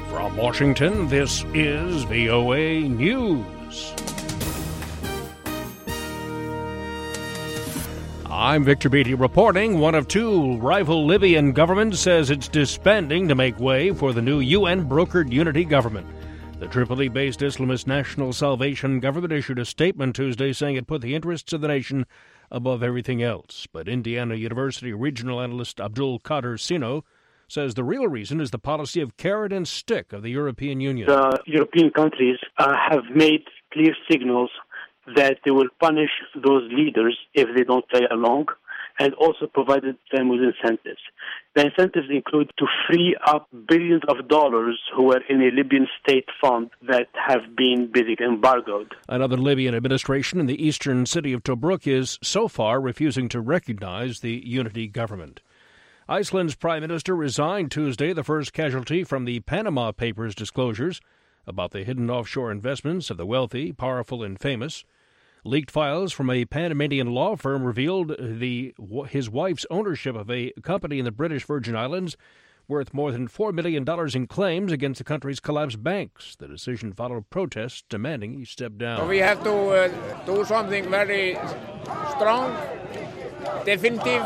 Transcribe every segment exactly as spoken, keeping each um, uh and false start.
From Washington, this is V O A News. I'm Victor Beatty reporting. One of two rival Libyan governments says it's disbanding to make way for the new U N-brokered unity government. The Tripoli-based Islamist National Salvation Government issued a statement Tuesday saying it put the interests of the nation above everything else. But Indiana University regional analyst Abdul Qadir Sino says the real reason is the policy of carrot and stick of the European Union. The European countries uh, have made clear signals that they will punish those leaders if they don't play along, and also provided them with incentives. The incentives include to free up billions of dollars who are in a Libyan state fund that have been basically embargoed. Another Libyan administration in the eastern city of Tobruk is so far refusing to recognize the unity government. Iceland's prime minister resigned Tuesday, the first casualty from the Panama Papers disclosures about the hidden offshore investments of the wealthy, powerful, and famous. Leaked files from a Panamanian law firm revealed the his wife's ownership of a company in the British Virgin Islands worth more than four million dollars in claims against the country's collapsed banks. The decision followed protests demanding he step down. So we have to uh, do something very strong, definitive,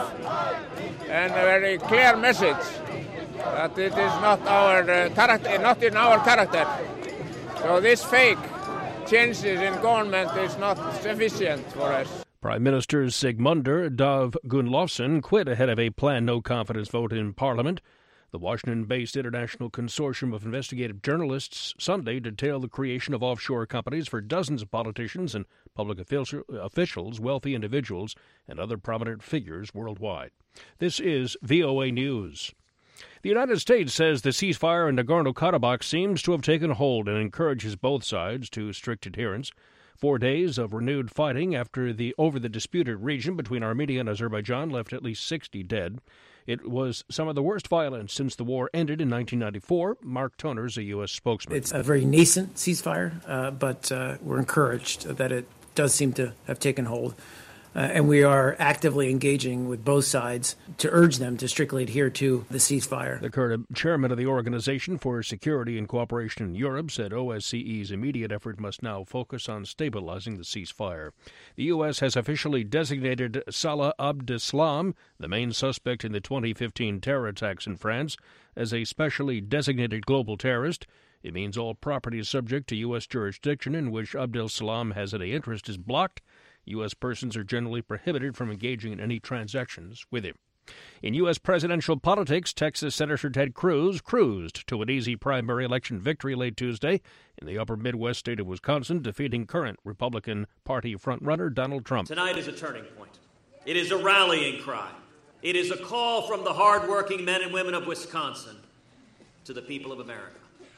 and a very clear message that it is not our uh, character, not in our character. So this fake changes in government is not sufficient for us. Prime Minister Sigmundur Dav Gunnlaugsson quit ahead of a planned no-confidence vote in Parliament. The Washington-based International Consortium of Investigative Journalists Sunday detailed the creation of offshore companies for dozens of politicians and public officials, wealthy individuals, and other prominent figures worldwide. This is V O A News. The United States says the ceasefire in Nagorno-Karabakh seems to have taken hold and encourages both sides to strict adherence. Four days of renewed fighting after the over the disputed region between Armenia and Azerbaijan left at least sixty dead. It was some of the worst violence since the war ended in nineteen ninety-four. Mark Toner is a U S spokesman. It's a very nascent ceasefire, uh, but uh, we're encouraged that it does seem to have taken hold. Uh, and we are actively engaging with both sides to urge them to strictly adhere to the ceasefire. The current chairman of the Organization for Security and Cooperation in Europe said O S C E's immediate effort must now focus on stabilizing the ceasefire. The U S has officially designated Salah Abdeslam, the main suspect in the twenty fifteen terror attacks in France, as a specially designated global terrorist. It means all property subject to U S jurisdiction in which Abdeslam has any interest is blocked. U S persons are generally prohibited from engaging in any transactions with him. In U S presidential politics, Texas Senator Ted Cruz cruised to an easy primary election victory late Tuesday in the upper Midwest state of Wisconsin, defeating current Republican Party frontrunner Donald Trump. Tonight is a turning point. It is a rallying cry. It is a call from the hardworking men and women of Wisconsin to the people of America.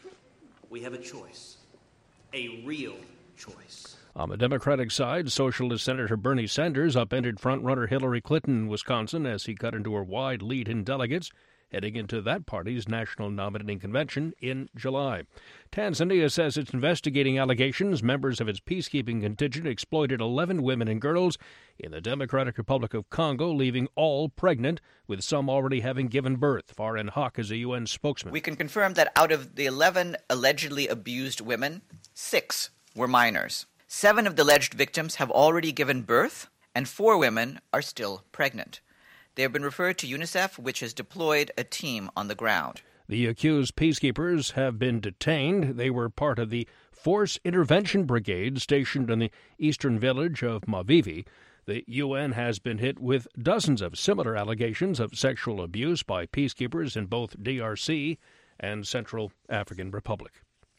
We have a choice, a real choice. On the Democratic side, Socialist Senator Bernie Sanders upended frontrunner Hillary Clinton in Wisconsin as he cut into a wide lead in delegates, heading into that party's national nominating convention in July. Tanzania says it's investigating allegations members of its peacekeeping contingent exploited eleven women and girls in the Democratic Republic of Congo, leaving all pregnant, with some already having given birth. Farin Haq is a U N spokesman. We can confirm that out of the eleven allegedly abused women, six were minors. Seven of the alleged victims have already given birth, and four women are still pregnant. They have been referred to UNICEF, which has deployed a team on the ground. The accused peacekeepers have been detained. They were part of the Force Intervention Brigade stationed in the eastern village of Mavivi. The U N has been hit with dozens of similar allegations of sexual abuse by peacekeepers in both D R C and Central African Republic.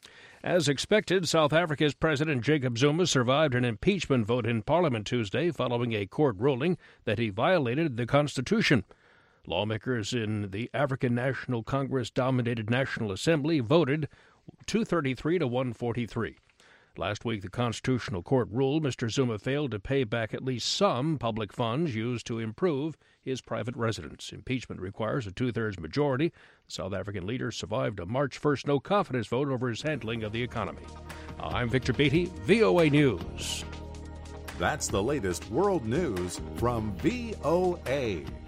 As expected, South Africa's President Jacob Zuma survived an impeachment vote in Parliament Tuesday following a court ruling that he violated the Constitution. Lawmakers in the African National Congress-dominated National Assembly voted two thirty-three to one forty-three. Last week, the Constitutional Court ruled Mister Zuma failed to pay back at least some public funds used to improve his private residence. Impeachment requires a two-thirds majority. The South African leader survived a March first no-confidence vote over his handling of the economy. I'm Victor Beatty, V O A News. That's the latest world news from V O A.